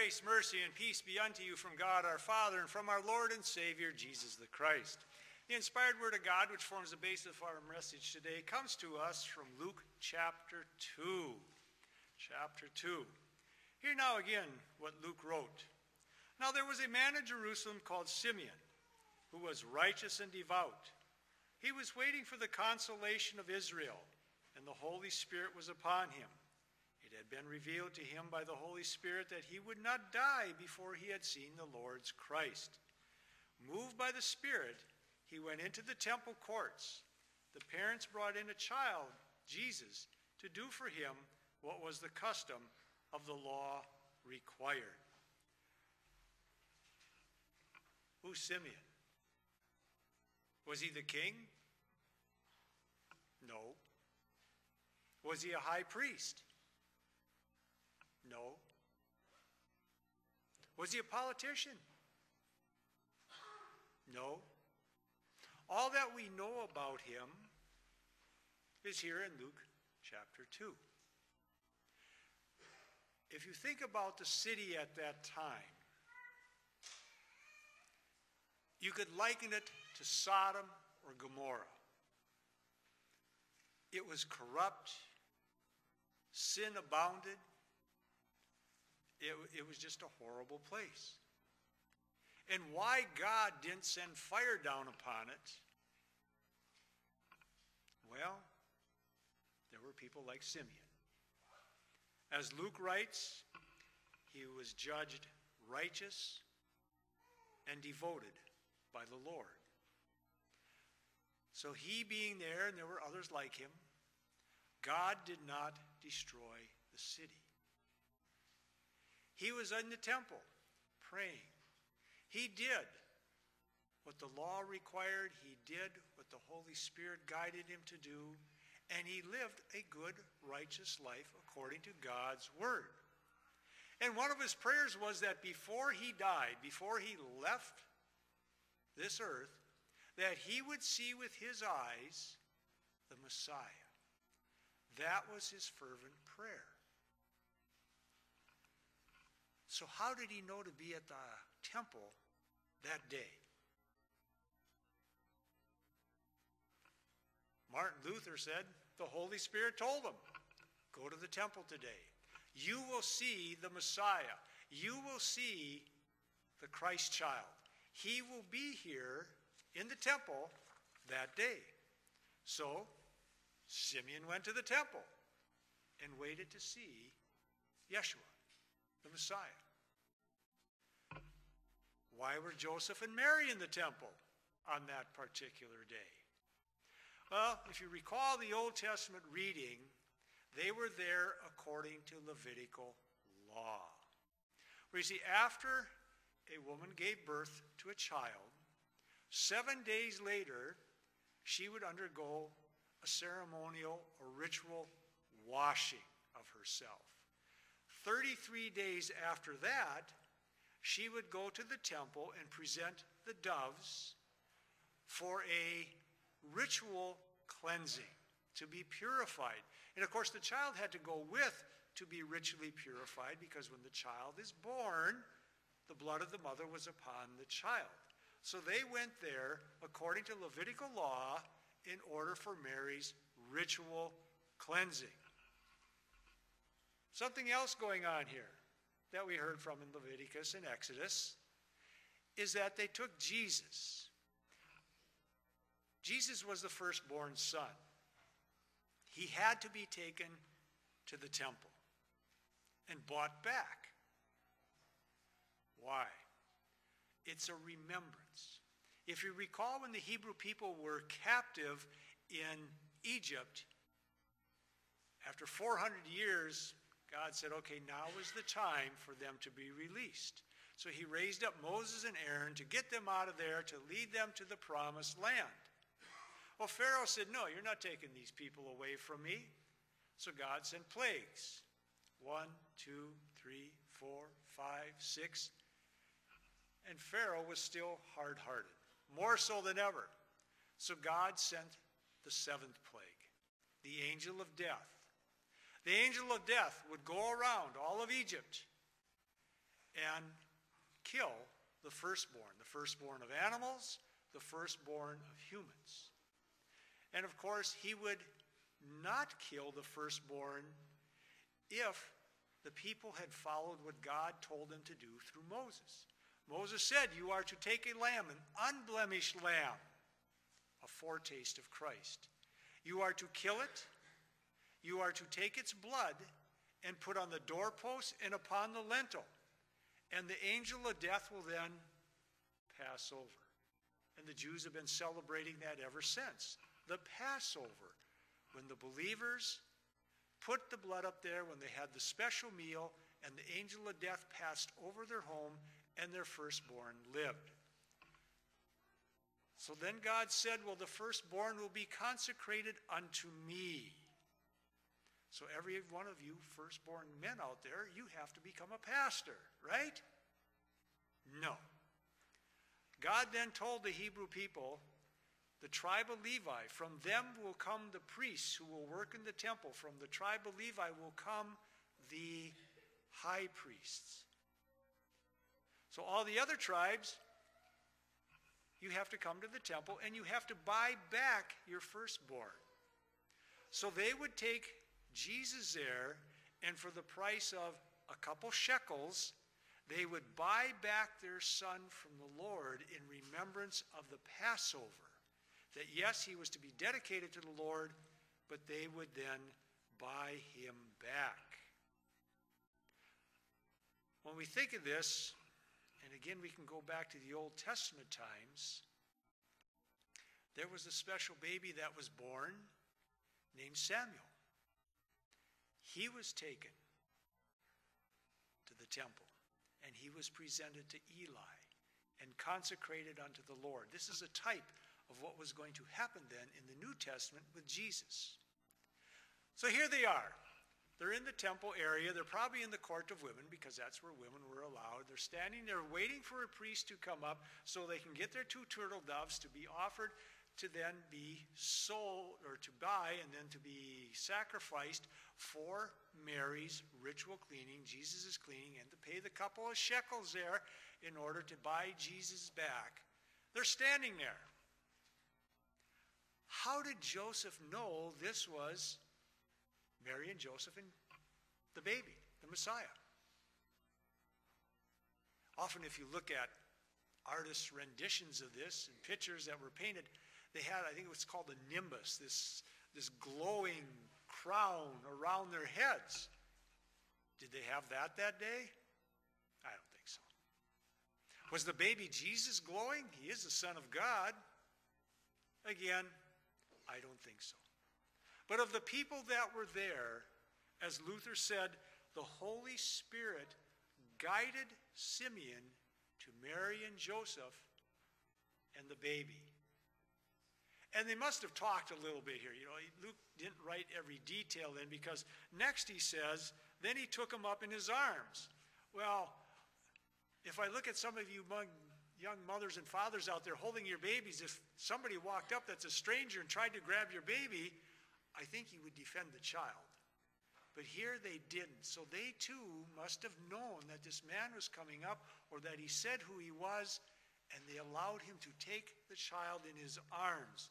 Grace, mercy, and peace be unto you from God our Father and from our Lord and Savior, Jesus the Christ. The inspired word of God, which forms the basis of our message today, comes to us from Luke chapter 2. Chapter 2. Hear now again what Luke wrote. Now there was a man in Jerusalem called Simeon, who was righteous and devout. He was waiting for the consolation of Israel, and the Holy Spirit was upon him. It had been revealed to him by the Holy Spirit that he would not die before he had seen the Lord's Christ. Moved by the Spirit, he went into the temple courts. The parents brought in a child, Jesus, to do for him what was the custom of the law required. Who's Simeon? Was he the king? No. Was he a high priest? No. Was he a politician? No. All that we know about him is here in Luke chapter 2. If you think about the city at that time, you could liken it to Sodom or Gomorrah. It was corrupt. Sin abounded. It was just a horrible place. And why God didn't send fire down upon it? Well, there were people like Simeon. As Luke writes, he was judged righteous and devoted by the Lord. So he being there, and there were others like him, God did not destroy the city. He was in the temple praying. He did what the law required. He did what the Holy Spirit guided him to do. And he lived a good, righteous life according to God's word. And one of his prayers was that before he died, before he left this earth, that he would see with his eyes the Messiah. That was his fervent prayer. So how did he know to be at the temple that day? Martin Luther said the Holy Spirit told him, go to the temple today. You will see the Messiah. You will see the Christ child. He will be here in the temple that day. So Simeon went to the temple and waited to see Yeshua, the Messiah. Why were Joseph and Mary in the temple on that particular day? Well, if you recall the Old Testament reading, they were there according to Levitical law. Where you see, after a woman gave birth to a child, 7 days later, she would undergo a ceremonial or ritual washing of herself. 33 days after that, she would go to the temple and present the doves for a ritual cleansing, to be purified. And of course, the child had to go with to be ritually purified, because when the child is born, the blood of the mother was upon the child. So they went there according to Levitical law in order for Mary's ritual cleansing. Something else going on here that we heard from in Leviticus and Exodus is that they took Jesus. Jesus was the firstborn son. He had to be taken to the temple and bought back. Why? It's a remembrance. If you recall, when the Hebrew people were captive in Egypt, after 400 years, God said, okay, now is the time for them to be released. So he raised up Moses and Aaron to get them out of there, to lead them to the promised land. Well, Pharaoh said, no, you're not taking these people away from me. So God sent plagues. 1, 2, 3, 4, 5, 6. And Pharaoh was still hard-hearted, more so than ever. So God sent the 7th plague, the angel of death. The angel of death would go around all of Egypt and kill the firstborn of animals, the firstborn of humans. And of course, he would not kill the firstborn if the people had followed what God told them to do through Moses. Moses said, you are to take a lamb, an unblemished lamb, a foretaste of Christ. You are to kill it. You are to take its blood and put on the doorpost and upon the lintel. And the angel of death will then pass over. And the Jews have been celebrating that ever since. The Passover, when the believers put the blood up there, when they had the special meal, and the angel of death passed over their home, and their firstborn lived. So then God said, well, the firstborn will be consecrated unto me. So every one of you firstborn men out there, you have to become a pastor, right? No. God then told the Hebrew people, the tribe of Levi, from them will come the priests who will work in the temple. From the tribe of Levi will come the high priests. So all the other tribes, you have to come to the temple and you have to buy back your firstborn. So they would take Jesus there, and for the price of a couple shekels, they would buy back their son from the Lord in remembrance of the Passover. That yes, he was to be dedicated to the Lord, but they would then buy him back. When we think of this, and again we can go back to the Old Testament times, there was a special baby that was born named Samuel. He was taken to the temple, and he was presented to Eli and consecrated unto the Lord. This is a type of what was going to happen then in the New Testament with Jesus. So here they are. They're in the temple area. They're probably in the court of women because that's where women were allowed. They're standing there waiting for a priest to come up so they can get their 2 turtle doves to be offered, to then be sold or to buy and then to be sacrificed for Mary's ritual cleaning. Jesus is cleaning, and to pay the couple of shekels there in order to buy Jesus back. They're standing there. How did Joseph know this was Mary and Joseph and the baby, the Messiah? Often if you look at artists' renditions of this and pictures that were painted, they had, I think it was called a nimbus, this glowing crown around their heads. Did they have that day? I don't think so. Was the baby Jesus glowing? He is the Son of God. Again, I don't think so. But of the people that were there, as Luther said, the Holy Spirit guided Simeon to Mary and Joseph and the baby. And they must have talked a little bit here. You know, Luke didn't write every detail in, because next he says, then he took him up in his arms. Well, if I look at some of you young mothers and fathers out there holding your babies, if somebody walked up that's a stranger and tried to grab your baby, I think you would defend the child. But here they didn't. So they too must have known that this man was coming up, or that he said who he was, and they allowed him to take the child in his arms.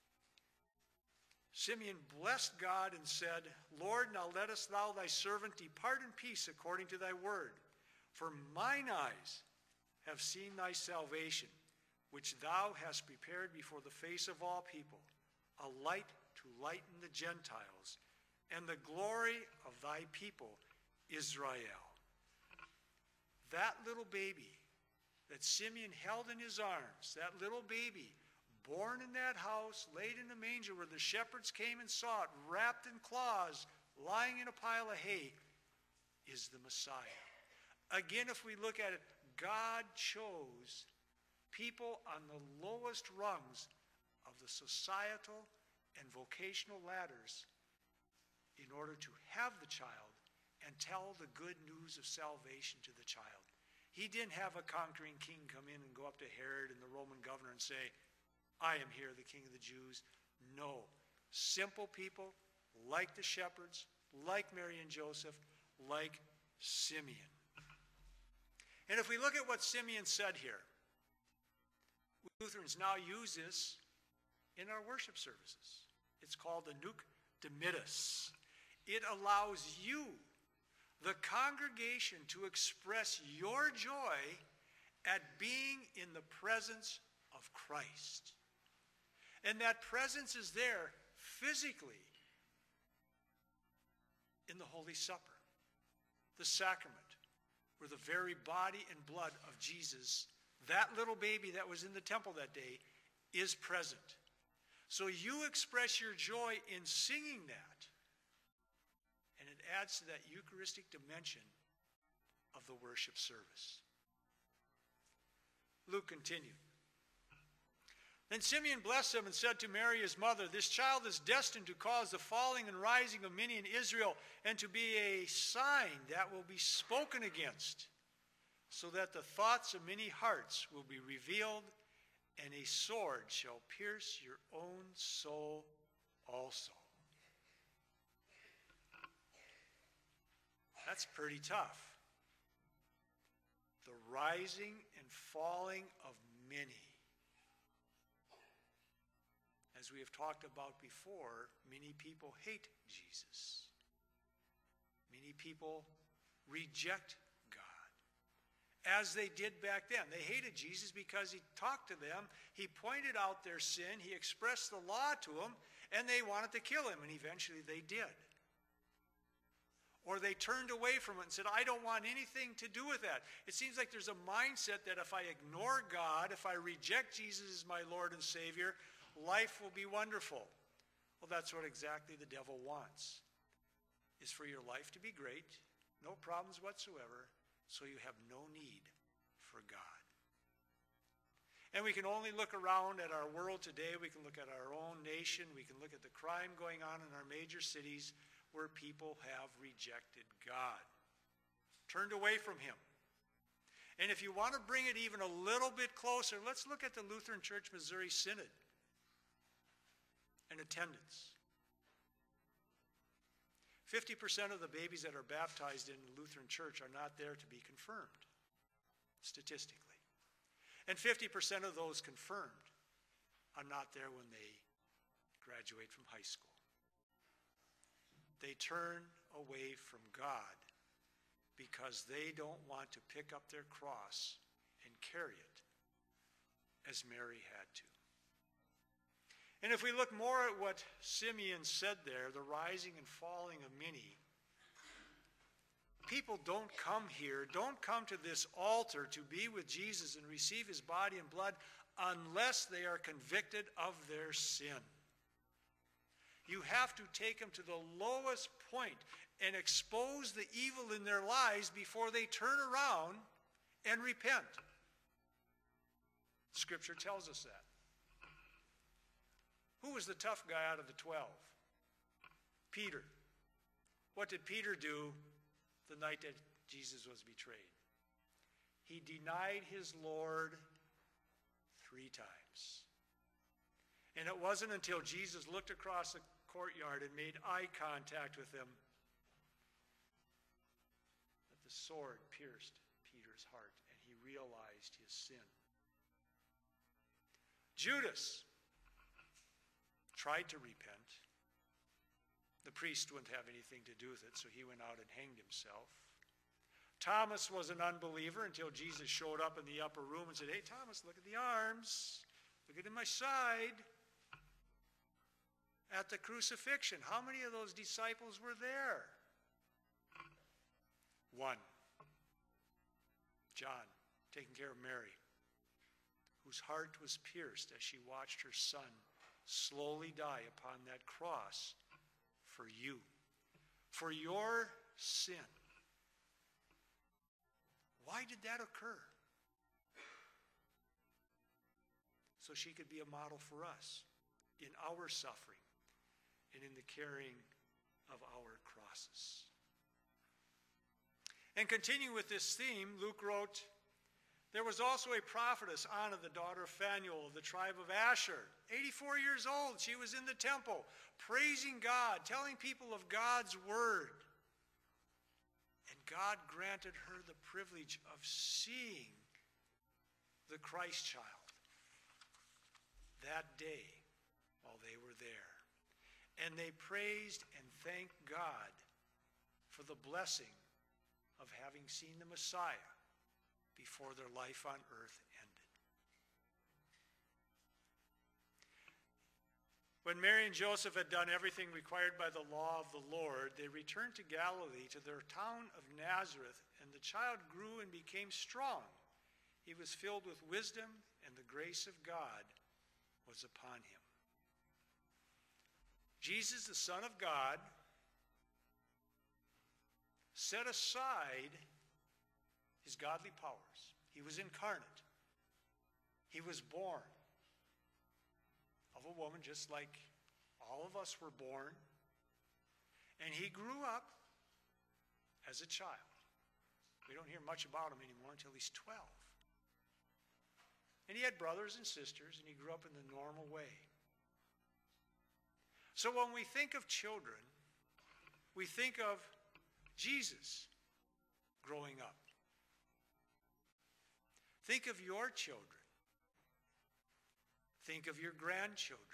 Simeon blessed God and said, Lord, now lettest thou thy servant depart in peace according to thy word. For mine eyes have seen thy salvation, which thou hast prepared before the face of all people, a light to lighten the Gentiles, and the glory of thy people Israel. That little baby that Simeon held in his arms, that little baby born in that house, laid in a manger where the shepherds came and saw it, wrapped in cloths, lying in a pile of hay, is the Messiah. Again, if we look at it, God chose people on the lowest rungs of the societal and vocational ladders in order to have the child and tell the good news of salvation to the child. He didn't have a conquering king come in and go up to Herod and the Roman governor and say, I am here, the King of the Jews. No. Simple people, like the shepherds, like Mary and Joseph, like Simeon. And if we look at what Simeon said here, Lutherans now use this in our worship services. It's called the Nunc Dimittis. It allows you, the congregation, to express your joy at being in the presence of Christ. And that presence is there physically in the Holy Supper, the sacrament, where the very body and blood of Jesus, that little baby that was in the temple that day, is present. So you express your joy in singing that, and it adds to that Eucharistic dimension of the worship service. Luke continued. Then Simeon blessed them and said to Mary his mother, "This child is destined to cause the falling and rising of many in Israel, and to be a sign that will be spoken against, so that the thoughts of many hearts will be revealed, and a sword shall pierce your own soul also." That's pretty tough. The rising and falling of many. As we have talked about before, many people hate Jesus. Many people reject God, as they did back then. They hated Jesus because he talked to them, he pointed out their sin, he expressed the law to them, and they wanted to kill him, and eventually they did. Or they turned away from it and said, "I don't want anything to do with that." It seems like there's a mindset that if I ignore God, if I reject Jesus as my Lord and Savior, life will be wonderful. Well, that's what exactly the devil wants, is for your life to be great, no problems whatsoever, so you have no need for God. And we can only look around at our world today. We can look at our own nation. We can look at the crime going on in our major cities, where people have rejected God, turned away from him. And if you want to bring it even a little bit closer, let's look at the Lutheran Church Missouri Synod and attendance. 50% of the babies that are baptized in the Lutheran Church are not there to be confirmed, statistically. And 50% of those confirmed are not there when they graduate from high school. They turn away from God because they don't want to pick up their cross and carry it as Mary had to. And if we look more at what Simeon said there, the rising and falling of many, people don't come here, don't come to this altar to be with Jesus and receive his body and blood unless they are convicted of their sin. You have to take them to the lowest point and expose the evil in their lives before they turn around and repent. Scripture tells us that. Who was the tough guy out of the 12? Peter. What did Peter do the night that Jesus was betrayed? He denied his Lord 3 times. And it wasn't until Jesus looked across the courtyard and made eye contact with him that the sword pierced Peter's heart and he realized his sin. Judas tried to repent. The priest wouldn't have anything to do with it, so he went out and hanged himself. Thomas was an unbeliever until Jesus showed up in the upper room and said, "Hey, Thomas, look at the arms. Look at my side." At the crucifixion, how many of those disciples were there? 1. John, taking care of Mary, whose heart was pierced as she watched her son slowly die upon that cross for you, for your sin. Why did that occur? So she could be a model for us in our suffering and in the carrying of our crosses. And continuing with this theme, Luke wrote, "There was also a prophetess, Anna, the daughter of Phanuel of the tribe of Asher. 84 years old, she was in the temple, praising God, telling people of God's word. And God granted her the privilege of seeing the Christ child that day while they were there. And they praised and thanked God for the blessing of having seen the Messiah before their life on earth ended. When Mary and Joseph had done everything required by the law of the Lord, they returned to Galilee, to their town of Nazareth, and the child grew and became strong. He was filled with wisdom, and the grace of God was upon him. Jesus, the Son of God, set aside his godly powers. He was incarnate. He was born of a woman just like all of us were born. And he grew up as a child. We don't hear much about him anymore until he's 12. And he had brothers and sisters, and he grew up in the normal way. So when we think of children, we think of Jesus growing up. Think of your children. Think of your grandchildren.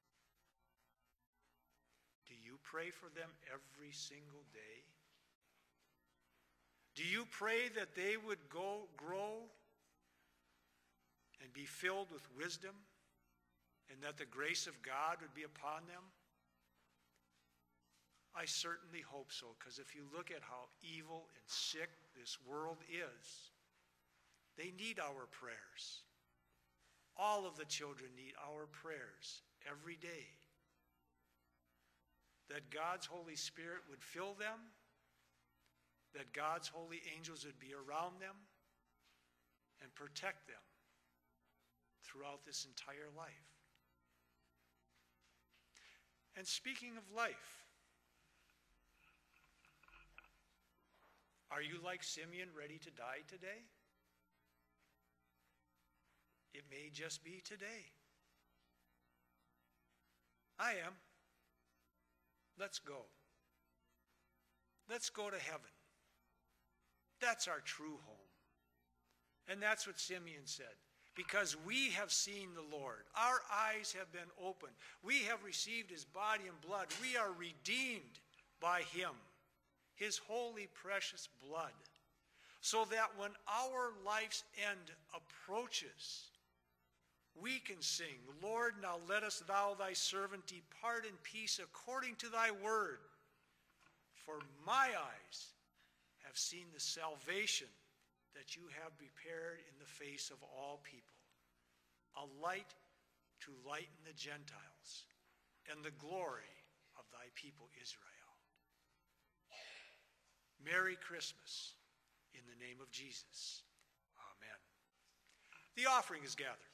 Do you pray for them every single day? Do you pray that they would grow and be filled with wisdom, and that the grace of God would be upon them? I certainly hope so, because if you look at how evil and sick this world is, they need our prayers. All of the children need our prayers every day. That God's Holy Spirit would fill them, that God's holy angels would be around them and protect them throughout this entire life. And speaking of life, are you like Simeon, ready to die today? It may just be today. I am. Let's go. Let's go to heaven. That's our true home. And that's what Simeon said. Because we have seen the Lord. Our eyes have been opened. We have received his body and blood. We are redeemed by him, his holy, precious blood. So that when our life's end approaches, we can sing, Lord, now lettest thou thy servant depart in peace according to thy word. For my eyes have seen the salvation that you have prepared in the face of all people, a light to lighten the Gentiles and the glory of thy people Israel. Merry Christmas in the name of Jesus. Amen. The offering is gathered.